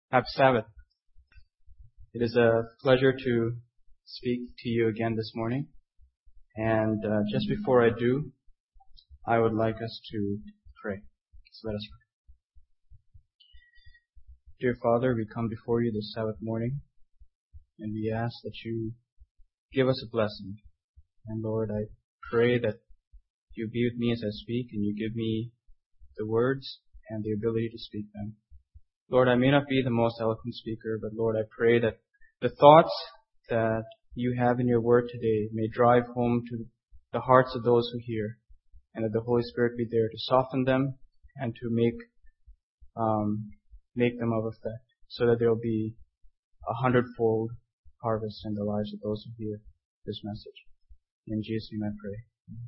Happy Sabbath. It is a pleasure to speak to you again this morning. And just before I do, I would like us to pray. So let us pray. Dear Father, we come before you this Sabbath morning, and we ask that you give us a blessing. And Lord, I pray that you be with me as I speak, and you give me the words and the ability to speak them. Lord, I may not be the most eloquent speaker, but Lord, I pray that the thoughts that you have in your word today may drive home to the hearts of those who hear, and that the Holy Spirit be there to soften them and to make them of effect, so that there will be 100-fold harvest in the lives of those who hear this message. In Jesus' name I pray.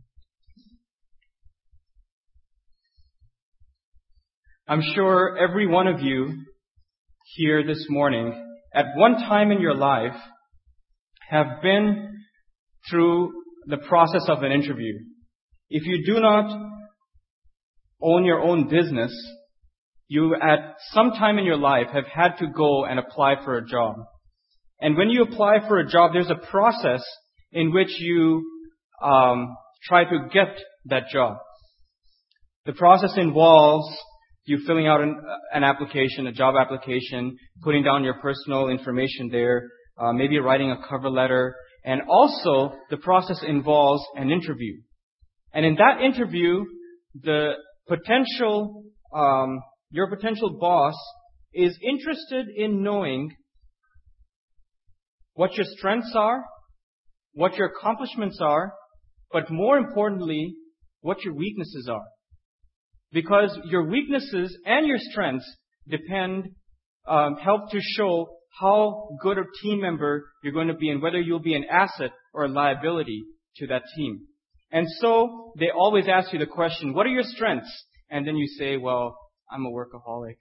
I'm sure every one of you here this morning, at one time in your life, have been through the process of an interview. If you do not own your own business, you at some time in your life have had to go and apply for a job. And when you apply for a job, there's a process in which you try to get that job. The process involves you filling out an application, a job application, putting down your personal information there, maybe writing a cover letter, and also the process involves an interview. And in that interview, your potential boss is interested in knowing what your strengths are, what your accomplishments are, but more importantly, what your weaknesses are. Because your weaknesses and your strengths help to show how good a team member you're going to be and whether you'll be an asset or a liability to that team. And so they always ask you the question, what are your strengths? And then you say, well, I'm a workaholic.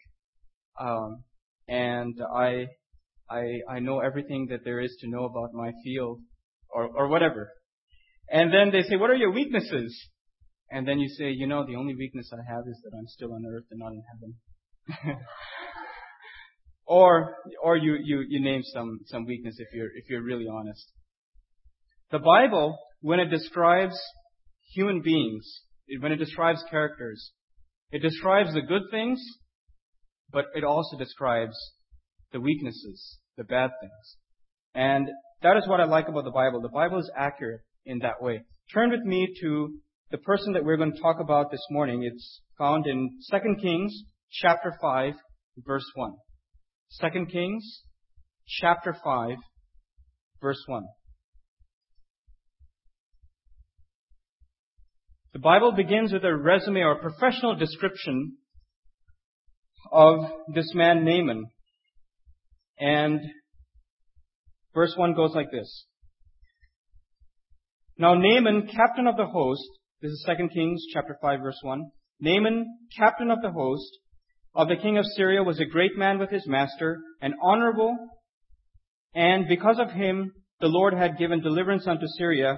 And I know everything that there is to know about my field or whatever. And then they say, what are your weaknesses? And then you say, the only weakness I have is that I'm still on earth and not in heaven. or you name some weakness if you're really honest. The Bible, when it describes human beings, when it describes characters, it describes the good things, but it also describes the weaknesses, the bad things. And that is what I like about the Bible. The Bible is accurate in that way. Turn with me to the person that we're going to talk about this morning. It's found in 2 Kings chapter 5, verse 1. 2 Kings chapter 5, verse 1. The Bible begins with a resume or a professional description of this man Naaman. And verse 1 goes like this. Now Naaman, captain of the host, this is 2 Kings chapter 5 verse 1. Naaman, captain of the host of the king of Syria, was a great man with his master and honorable, and because of him the Lord had given deliverance unto Syria.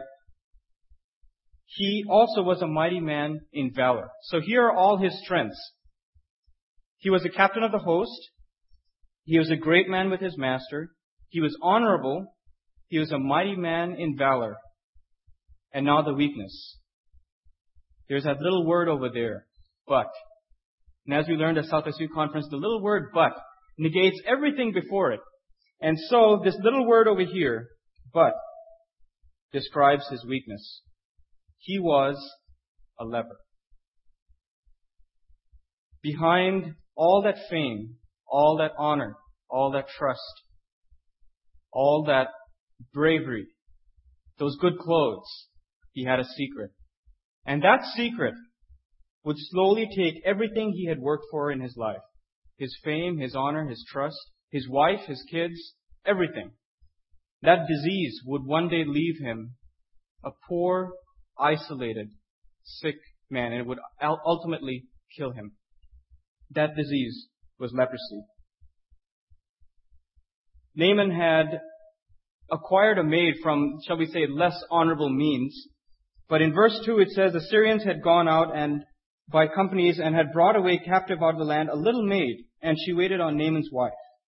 He also was a mighty man in valor. So here are all his strengths. He was a captain of the host. He was a great man with his master. He was honorable. He was a mighty man in valor. And now the weakness. There's that little word over there, but. And as we learned at Southwest Youth Conference, the little word but negates everything before it. And so this little word over here, but, describes his weakness. He was a leper. Behind all that fame, all that honor, all that trust, all that bravery, those good clothes, he had a secret. And that secret would slowly take everything he had worked for in his life. His fame, his honor, his trust, his wife, his kids, everything. That disease would one day leave him a poor, isolated, sick man, and it would ultimately kill him. That disease was leprosy. Naaman had acquired a maid from, shall we say, less honorable means. But in verse 2 it says, the Syrians had gone out and by companies and had brought away captive out of the land a little maid, and she waited on Naaman's wife.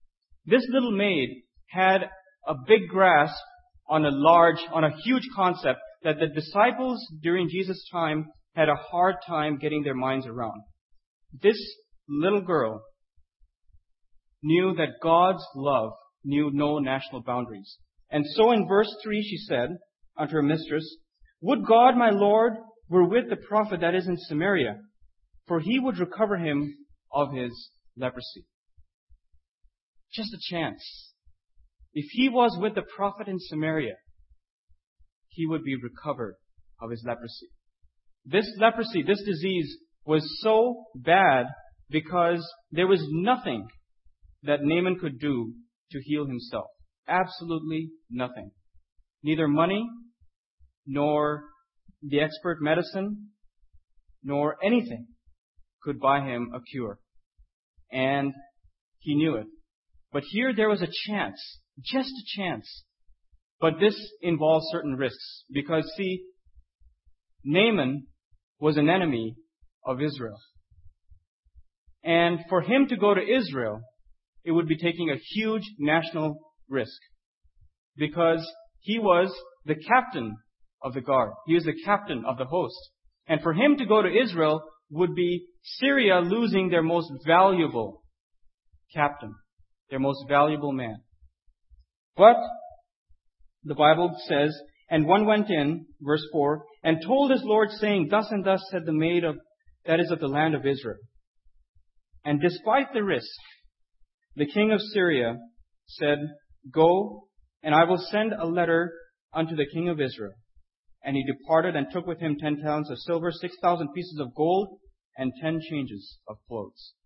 This little maid had a big grasp on a huge concept that the disciples during Jesus' time had a hard time getting their minds around. This little girl knew that God's love knew no national boundaries. And so in verse 3 she said unto her mistress, "Would God, my Lord, were with the prophet that is in Samaria, for he would recover him of his leprosy." Just a chance. If he was with the prophet in Samaria, he would be recovered of his leprosy. This leprosy, this disease, was so bad because there was nothing that Naaman could do to heal himself. Absolutely nothing. Neither money, nor the expert medicine, nor anything could buy him a cure. And he knew it. But here there was a chance, just a chance. But this involves certain risks. Because, see, Naaman was an enemy of Israel. And for him to go to Israel, it would be taking a huge national risk. Because he was the captain of the guard. He was the captain of the host. And for him to go to Israel would be Syria losing their most valuable captain, their most valuable man. But the Bible says, "And one went in," verse 4, "and told his Lord, saying, Thus and thus said the maid that is of the land of Israel." And despite the risk, the king of Syria said, "Go, and I will send a letter unto the king of Israel." And he departed and took with him 10 talents of silver, 6,000 pieces of gold, and 10 changes of clothes.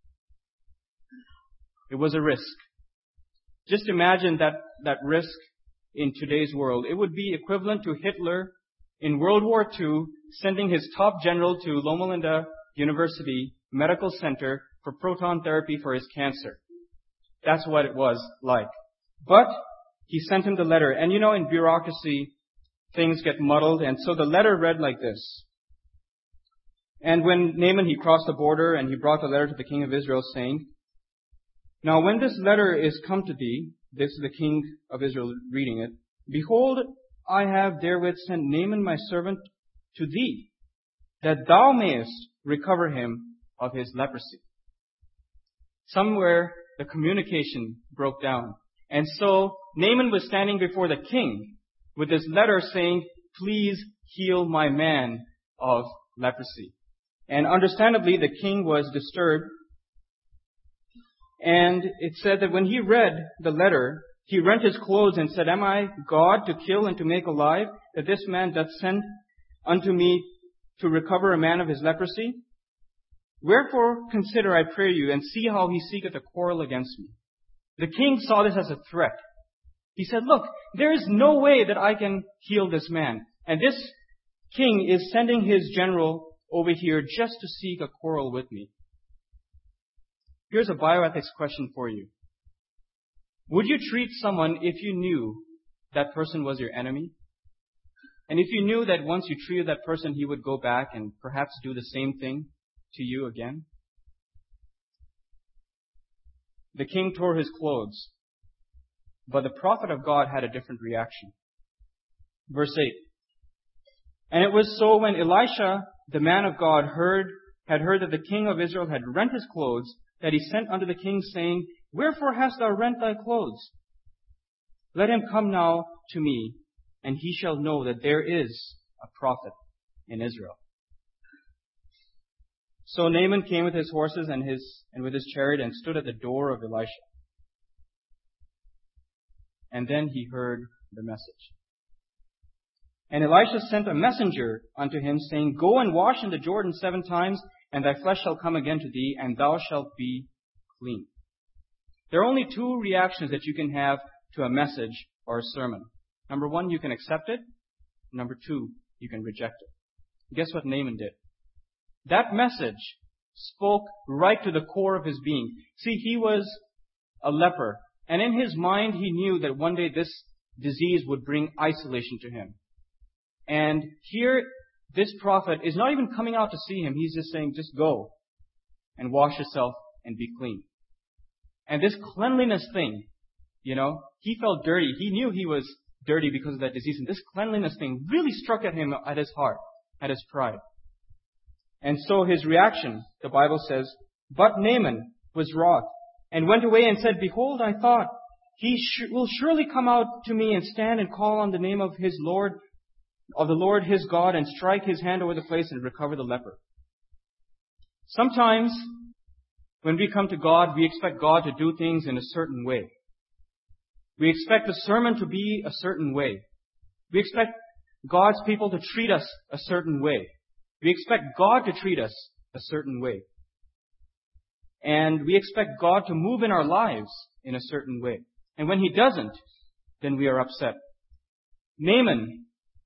It was a risk. Just imagine that risk in today's world. It would be equivalent to Hitler in World War II sending his top general to Loma Linda University Medical Center for proton therapy for his cancer. That's what it was like. But he sent him the letter. And you know, in bureaucracy, things get muddled. And so the letter read like this. "And when Naaman, he crossed the border, and he brought the letter to the king of Israel, saying, Now when this letter is come to thee," this is the king of Israel reading it, "behold, I have therewith sent Naaman my servant to thee, that thou mayest recover him of his leprosy." Somewhere the communication broke down. And so Naaman was standing before the king with this letter saying, "Please heal my man of leprosy." And understandably, the king was disturbed. And it said that when he read the letter, he rent his clothes and said, "Am I God to kill and to make alive, that this man doth send unto me to recover a man of his leprosy? Wherefore consider, I pray you, and see how he seeketh a quarrel against me." The king saw this as a threat. He said, "Look, there is no way that I can heal this man. And this king is sending his general over here just to seek a quarrel with me." Here's a bioethics question for you. Would you treat someone if you knew that person was your enemy? And if you knew that once you treated that person, he would go back and perhaps do the same thing to you again? The king tore his clothes, but the prophet of God had a different reaction. Verse 8. "And it was so when Elisha, the man of God, had heard that the king of Israel had rent his clothes, that he sent unto the king, saying, Wherefore hast thou rent thy clothes? Let him come now to me, and he shall know that there is a prophet in Israel." So Naaman came with his horses and with his chariot and stood at the door of Elisha. And then he heard the message. And Elisha sent a messenger unto him, saying, Go and wash in the Jordan 7 times, and thy flesh shall come again to thee, and thou shalt be clean. There are only 2 reactions that you can have to a message or a sermon. Number 1, you can accept it. Number 2, you can reject it. Guess what Naaman did? That message spoke right to the core of his being. See, he was a leper, and in his mind he knew that one day this disease would bring isolation to him. And here, this prophet is not even coming out to see him. He's just saying, just go and wash yourself and be clean. And this cleanliness thing he felt dirty. He knew he was dirty because of that disease. And this cleanliness thing really struck at him, at his heart, at his pride. And so his reaction, the Bible says, but Naaman was wroth and went away and said, behold, I thought, he will surely come out to me and stand and call on the name of his Lord, of the Lord his God, and strike his hand over the place and recover the leper. Sometimes, when we come to God, we expect God to do things in a certain way. We expect the sermon to be a certain way. We expect God's people to treat us a certain way. We expect God to treat us a certain way. And we expect God to move in our lives in a certain way. And when He doesn't, then we are upset. Naaman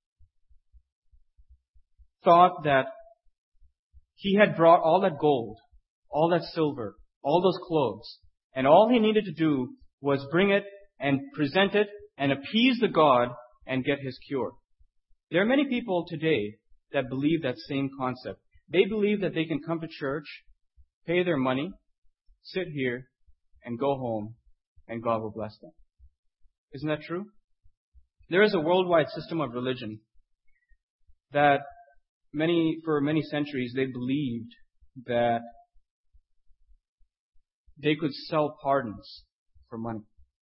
thought that he had brought all that gold, all that silver, all those clothes, and all he needed to do was bring it and present it and appease the God and get his cure. There are many people today that believe that same concept. They believe that they can come to church, pay their money, sit here, and go home, and God will bless them. Isn't that true? There is a worldwide system of religion that for many centuries they believed that they could sell pardons for money.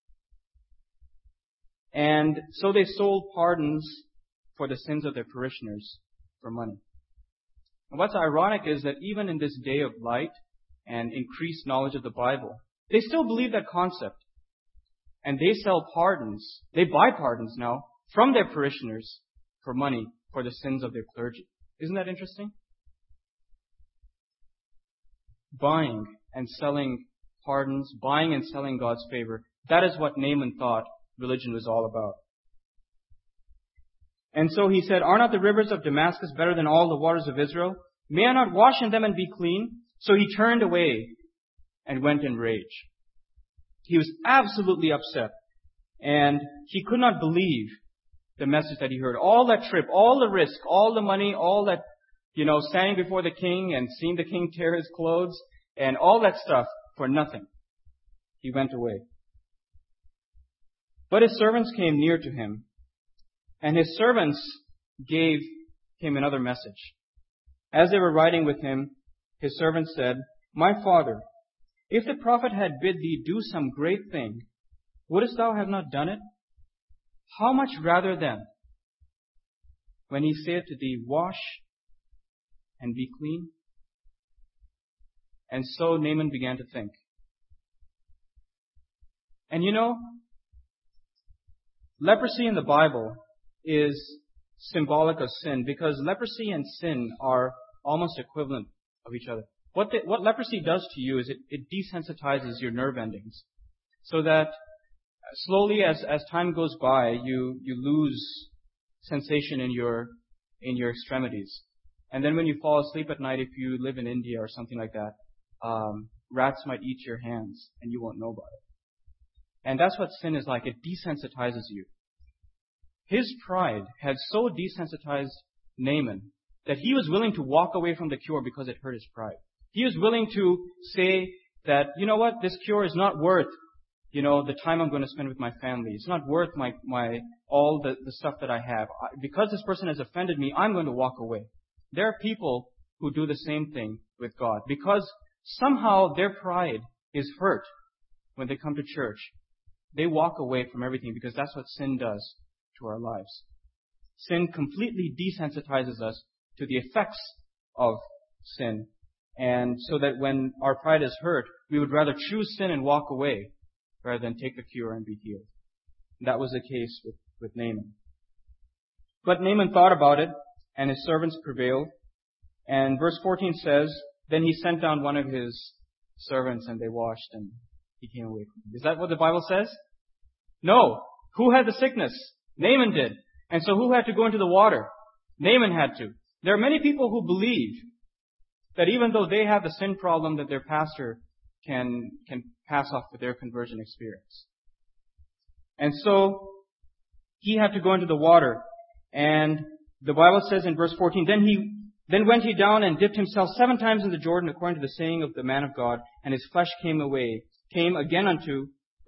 And so they sold pardons for the sins of their parishioners for money. And what's ironic is that even in this day of light and increased knowledge of the Bible, they still believe that concept. And they sell pardons, they buy pardons now from their parishioners for money for the sins of their clergy. Isn't that interesting? Buying and selling pardons, buying and selling God's favor, that is what Naaman thought religion was all about. And so he said, are not the rivers of Damascus better than all the waters of Israel? May I not wash in them and be clean? So he turned away and went in rage. He was absolutely upset. And he could not believe the message that he heard. All that trip, all the risk, all the money, all that, standing before the king and seeing the king tear his clothes and all that stuff for nothing. He went away. But his servants came near to him, and his servants gave him another message. As they were riding with him, his servants said, my father, if the prophet had bid thee do some great thing, wouldst thou have not done it? How much rather then, when he saith to thee, wash and be clean? And so Naaman began to think. And leprosy in the Bible is symbolic of sin because leprosy and sin are almost equivalent of each other. What leprosy does to you is it desensitizes your nerve endings so that slowly as time goes by, you lose sensation in your extremities. And then when you fall asleep at night, if you live in India or something like that, rats might eat your hands and you won't know about it. And that's what sin is like. It desensitizes you. His pride had so desensitized Naaman that he was willing to walk away from the cure because it hurt his pride. He was willing to say that, this cure is not worth, the time I'm going to spend with my family. It's not worth all the stuff that I have. Because this person has offended me, I'm going to walk away. There are people who do the same thing with God because somehow their pride is hurt when they come to church. They walk away from everything because that's what sin does to our lives. Sin completely desensitizes us to the effects of sin. And so that when our pride is hurt, we would rather choose sin and walk away rather than take the cure and be healed. And that was the case with Naaman. But Naaman thought about it, and his servants prevailed. And verse 14 says, then he sent down one of his servants, and they washed, and he came away from him. Is that what the Bible says? No. Who had the sickness? Naaman did. And so who had to go into the water? Naaman had to. There are many people who believe that even though they have the sin problem, that their pastor can pass off with their conversion experience. And so he had to go into the water. And the Bible says in verse 14, Then went he down and dipped himself 7 times in the Jordan according to the saying of the man of God, and his flesh came again unto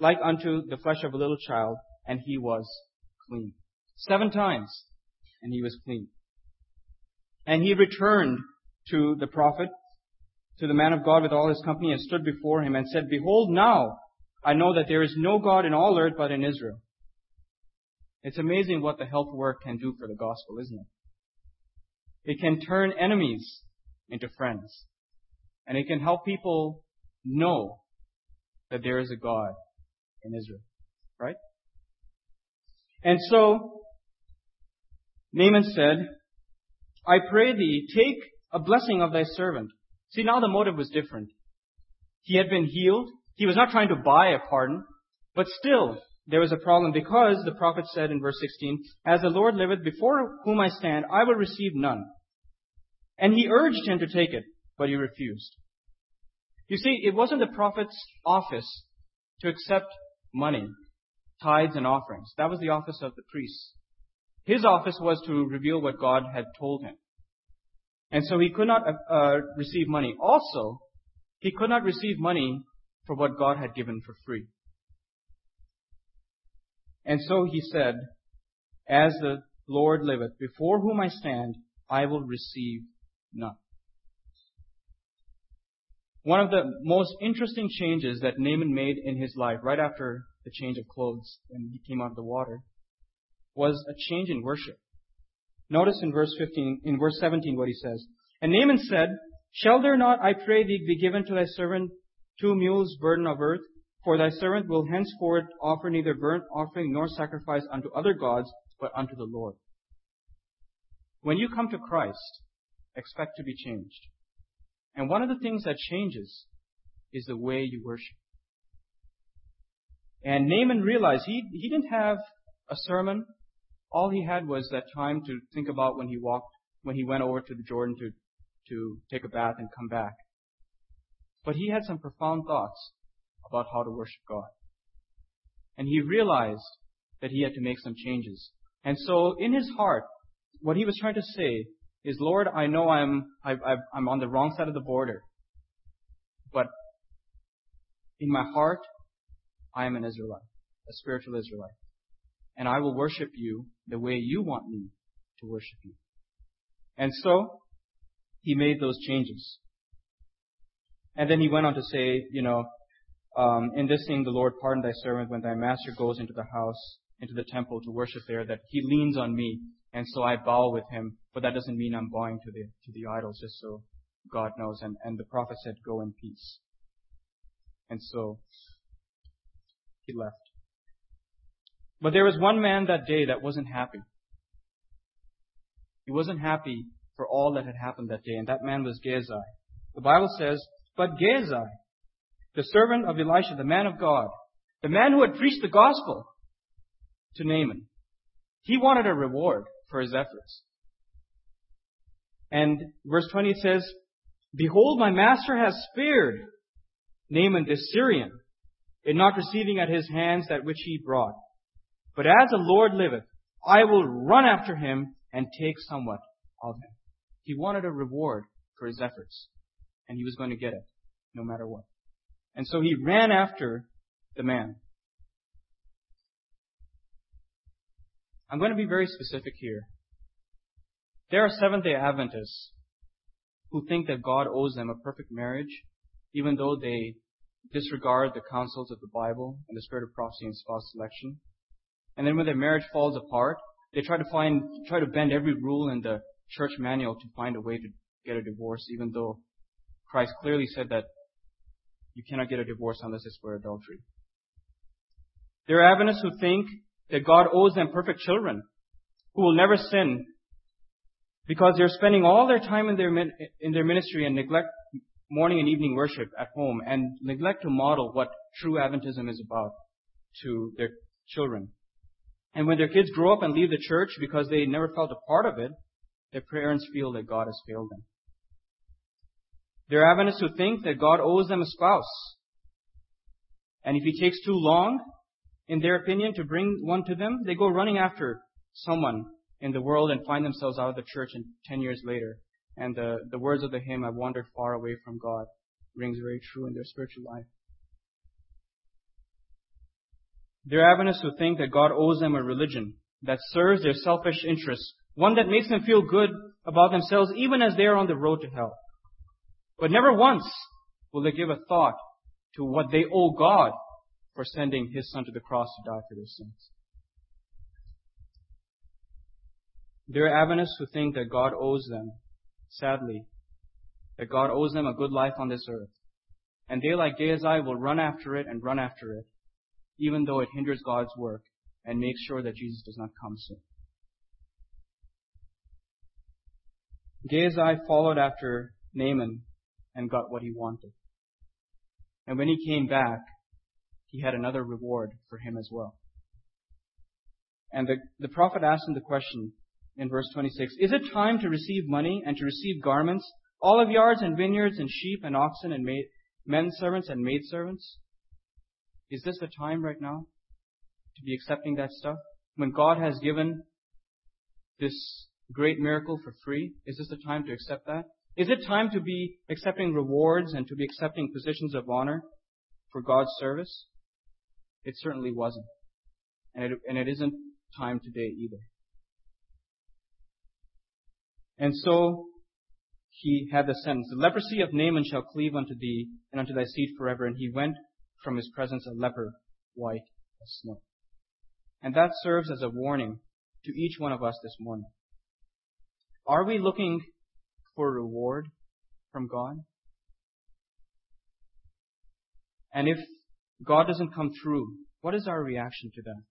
like unto the flesh of a little child, and he was clean. 7 times, and he was clean. And he returned to the prophet, to the man of God with all his company, and stood before him and said, Behold, now I know that there is no God in all earth but in Israel. It's amazing what the health work can do for the gospel, isn't it? It can turn enemies into friends. And it can help people know that there is a God in Israel. Right? And so, Naaman said, I pray thee, take a blessing of thy servant. See, now the motive was different. He had been healed. He was not trying to buy a pardon. But still, there was a problem because the prophet said in verse 16, As the Lord liveth, before whom I stand, I will receive none. And he urged him to take it, but he refused. You see, it wasn't the prophet's office to accept money, tithes and offerings. That was the office of the priests. His office was to reveal what God had told him. And so he could not receive money. Also, he could not receive money for what God had given for free. And so he said, As the Lord liveth, before whom I stand, I will receive none. One of the most interesting changes that Naaman made in his life, right after the change of clothes when he came out of the water, was a change in worship. Notice in verse 17 what he says. And Naaman said, Shall there not, I pray thee, be given to thy servant 2 mules burden of earth? For thy servant will henceforth offer neither burnt offering nor sacrifice unto other gods, but unto the Lord. When you come to Christ, expect to be changed. And one of the things that changes is the way you worship. And Naaman realized he didn't have a sermon. All he had was that time to think about when he went over to the Jordan to take a bath and come back. But he had some profound thoughts about how to worship God. And he realized that he had to make some changes. And so in his heart, what he was trying to say is, Lord, I know I'm on the wrong side of the border. But in my heart, I am an Israelite, a spiritual Israelite. And I will worship you the way you want me to worship you. And so, he made those changes. And then he went on to say, in this thing the Lord pardon thy servant when thy master goes into the house, into the temple to worship there, that he leans on me, and so I bow with him. But that doesn't mean I'm bowing to the idols, just so God knows. And the prophet said, Go in peace. And so, he left. But there was one man that day that wasn't happy. He wasn't happy for all that had happened that day, and that man was Gehazi. The Bible says, But Gehazi, the servant of Elisha, the man of God, the man who had preached the gospel to Naaman, he wanted a reward for his efforts. And verse 20 says, Behold, my master has spared Naaman this Syrian, in not receiving at his hands that which he brought. But as the Lord liveth, I will run after him and take somewhat of him. He wanted a reward for his efforts, and he was going to get it, no matter what. And so he ran after the man. I'm going to be very specific here. There are Seventh-day Adventists who think that God owes them a perfect marriage, even though they disregard the counsels of the Bible and the spirit of prophecy and spouse selection. And then when their marriage falls apart, they try to bend every rule in the church manual to find a way to get a divorce, even though Christ clearly said that you cannot get a divorce unless it's for adultery. There are Adventists who think that God owes them perfect children who will never sin because they're spending all their time in their ministry and neglect morning and evening worship at home and neglect to model what true Adventism is about to their children. And when their kids grow up and leave the church because they never felt a part of it, their parents feel that God has failed them. There are Adventists who think that God owes them a spouse. And if he takes too long, in their opinion, to bring one to them, they go running after someone in the world and find themselves out of the church 10 years later. And the words of the hymn, I've wandered far away from God, rings very true in their spiritual life. They're Adventists who think that God owes them a religion that serves their selfish interests, one that makes them feel good about themselves even as they are on the road to hell. But never once will they give a thought to what they owe God for sending His Son to the cross to die for their sins. There are Adventists who think that God owes them, sadly, that God owes them a good life on this earth. And they, like Gehazi, will run after it and run after it, even though it hinders God's work and makes sure that Jesus does not come soon. Gehazi followed after Naaman and got what he wanted. And when he came back, he had another reward for him as well. And the prophet asked him the question in verse 26, "Is it time to receive money and to receive garments, olive yards and vineyards and sheep and oxen and men servants and maidservants?" Is this the time right now to be accepting that stuff? When God has given this great miracle for free, is this the time to accept that? Is it time to be accepting rewards and to be accepting positions of honor for God's service? It certainly wasn't. And it isn't time today either. And so he had the sentence, "The leprosy of Naaman shall cleave unto thee and unto thy seed forever." And he went from his presence a leper, white as snow. And that serves as a warning to each one of us this morning. Are we looking for a reward from God? And if God doesn't come through, what is our reaction to that?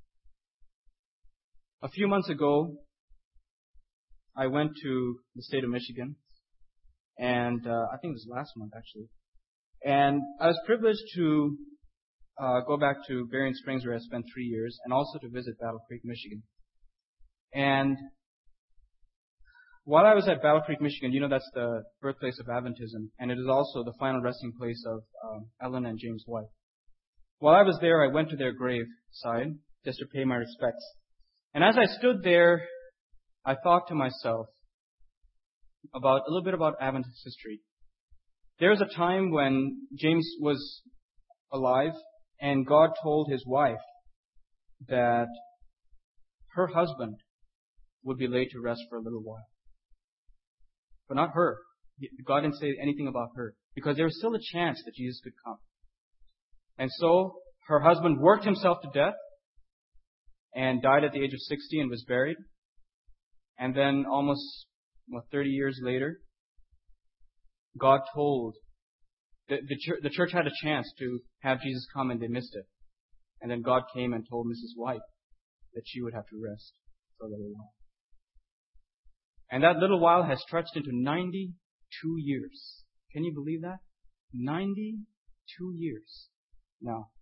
A few months ago, I went to the state of Michigan, and I think it was last month actually. And I was privileged to go back to Berrien Springs, where I spent 3 years, and also to visit Battle Creek, Michigan. And while I was at Battle Creek, Michigan, that's the birthplace of Adventism, and it is also the final resting place of Ellen and James White. While I was there, I went to their grave side just to pay my respects. And as I stood there, I thought to myself a little bit about Adventist history. There was a time when James was alive, and God told his wife that her husband would be laid to rest for a little while. But not her. God didn't say anything about her, because there was still a chance that Jesus could come. And so her husband worked himself to death and died at the age of 60 and was buried. And then almost 30 years later, God told, the church had a chance to have Jesus come and they missed it. And then God came and told Mrs. White that she would have to rest for a little while. And that little while has stretched into 92 years. Can you believe that? 92 years. Now,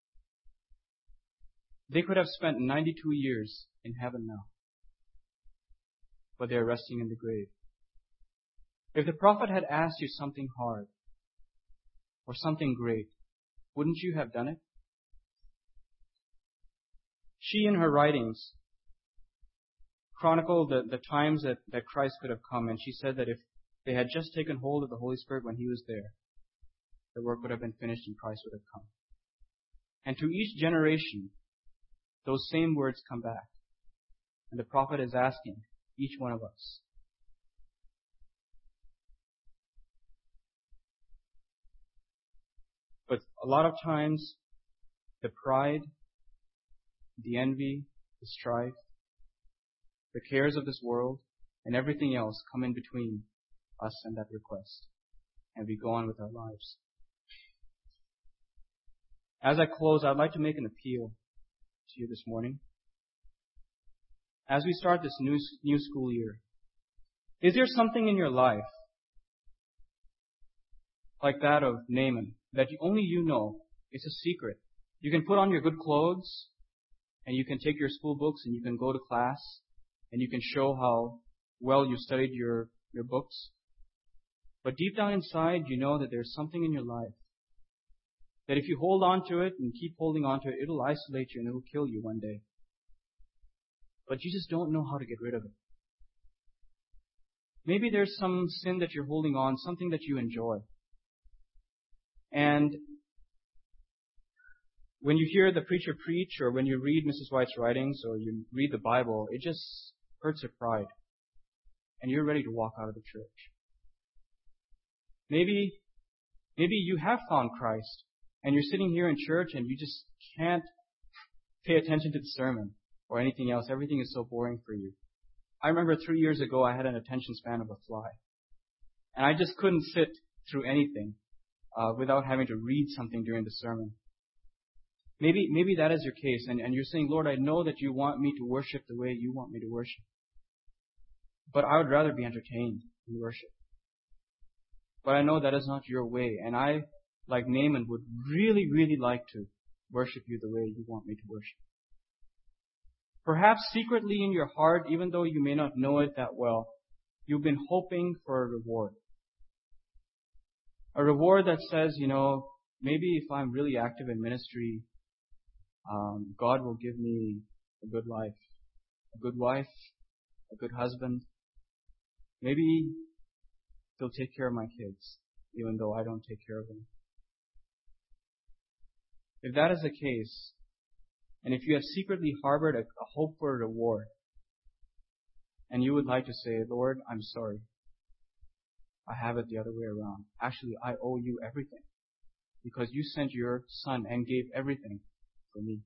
they could have spent 92 years in heaven now, but they are resting in the grave. If the prophet had asked you something hard or something great, wouldn't you have done it? She, in her writings, chronicled the times that Christ could have come, and she said that if they had just taken hold of the Holy Spirit when He was there, the work would have been finished and Christ would have come. And to each generation, those same words come back. And the prophet is asking each one of us, but a lot of times, the pride, the envy, the strife, the cares of this world, and everything else come in between us and that request. And we go on with our lives. As I close, I'd like to make an appeal to you this morning. As we start this new school year, is there something in your life like that of Naaman that only you know? It's a secret. You can put on your good clothes, and you can take your school books, and you can go to class, and you can show how well you studied your books. But deep down inside, you know that there's something in your life that if you hold on to it and keep holding on to it, it'll isolate you and it'll kill you one day. But you just don't know how to get rid of it. Maybe there's some sin that you're holding on, something that you enjoy. And when you hear the preacher preach, or when you read Mrs. White's writings, or you read the Bible, it just hurts your pride. And you're ready to walk out of the church. Maybe you have found Christ, and you're sitting here in church and you just can't pay attention to the sermon or anything else. Everything is so boring for you. I remember 3 years ago I had an attention span of a fly. And I just couldn't sit through anything without having to read something during the sermon. Maybe that is your case, and you're saying, Lord, I know that you want me to worship the way you want me to worship. But I would rather be entertained in worship. But I know that is not your way, and I, like Naaman, would really, really like to worship you the way you want me to worship. Perhaps secretly in your heart, even though you may not know it that well, you've been hoping for a reward. A reward that says, maybe if I'm really active in ministry, God will give me a good life, a good wife, a good husband. Maybe He'll take care of my kids, even though I don't take care of them. If that is the case, and if you have secretly harbored a hope for a reward, and you would like to say, Lord, I'm sorry, I have it the other way around. Actually, I owe you everything, because you sent your Son and gave everything for me.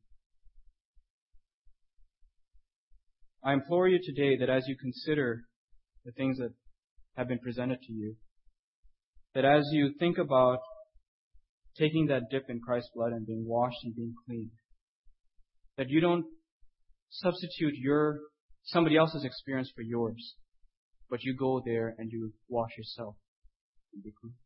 I implore you today that as you consider the things that have been presented to you, that as you think about taking that dip in Christ's blood and being washed and being cleaned, that you don't substitute somebody else's experience for yours, but you go there and you wash yourself and be clean.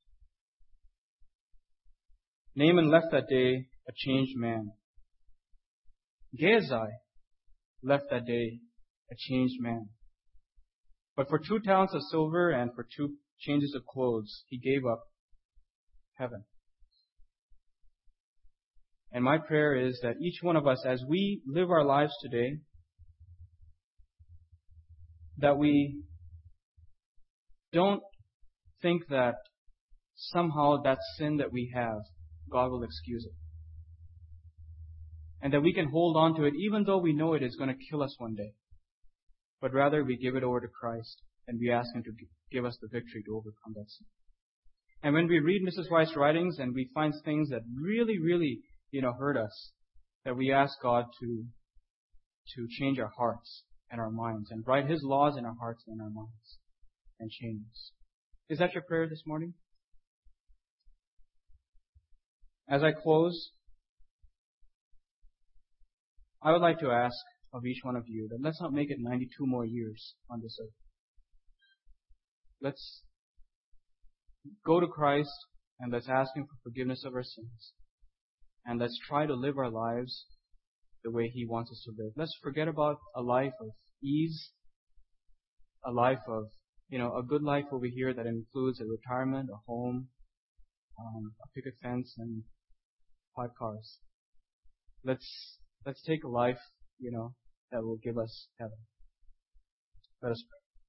Naaman left that day a changed man. Gehazi left that day a changed man. But for 2 talents of silver and for 2 changes of clothes, he gave up heaven. And my prayer is that each one of us, as we live our lives today, that we don't think that somehow that sin that we have, God will excuse it. And that we can hold on to it even though we know it is going to kill us one day. But rather we give it over to Christ and we ask Him to give us the victory to overcome that sin. And when we read Mrs. White's writings and we find things that really, really, hurt us, that we ask God to change our hearts and our minds and write His laws in our hearts and our minds and change us. Is that your prayer this morning? As I close, I would like to ask of each one of you that let's not make it 92 more years on this earth. Let's go to Christ and let's ask Him for forgiveness of our sins. And let's try to live our lives the way He wants us to live. Let's forget about a life of ease, a life of, a good life over here that includes a retirement, a home, a picket fence, and 5 cars. Let's take a life, that will give us heaven. Let us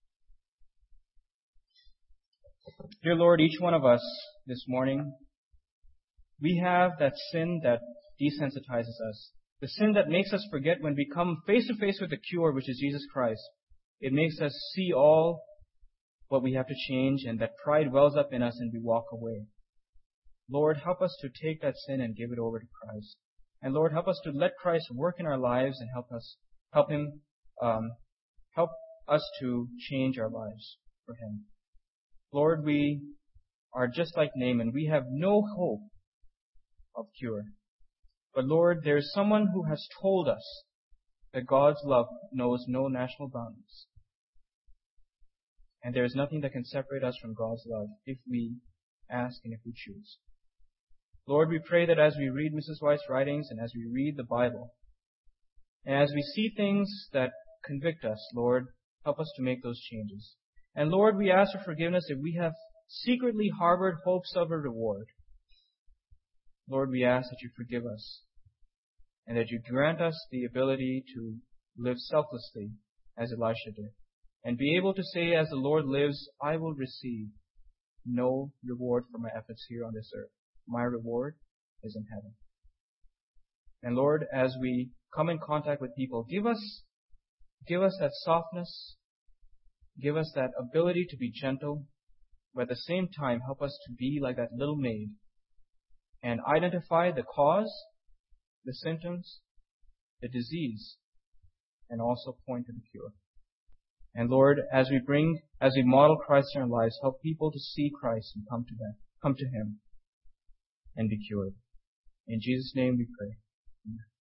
pray. Dear Lord, each one of us this morning, we have that sin that desensitizes us. The sin that makes us forget when we come face to face with the cure, which is Jesus Christ. It makes us see all what we have to change, and that pride wells up in us and we walk away. Lord, help us to take that sin and give it over to Christ. And Lord, help us to let Christ work in our lives and help us to change our lives for Him. Lord, we are just like Naaman. We have no hope of cure. But Lord, there is someone who has told us that God's love knows no national boundaries. And there is nothing that can separate us from God's love if we ask and if we choose. Lord, we pray that as we read Mrs. White's writings and as we read the Bible, and as we see things that convict us, Lord, help us to make those changes. And Lord, we ask for forgiveness if we have secretly harbored hopes of a reward. Lord, we ask that you forgive us and that you grant us the ability to live selflessly as Elisha did and be able to say, as the Lord lives, I will receive no reward for my efforts here on this earth. My reward is in heaven. And Lord, as we come in contact with people, give us that softness, give us that ability to be gentle, but at the same time help us to be like that little maid and identify the cause, the symptoms, the disease, and also point to the cure. And Lord, as we model Christ in our lives, help people to see Christ and come to Him and be cured. In Jesus' name we pray. Amen.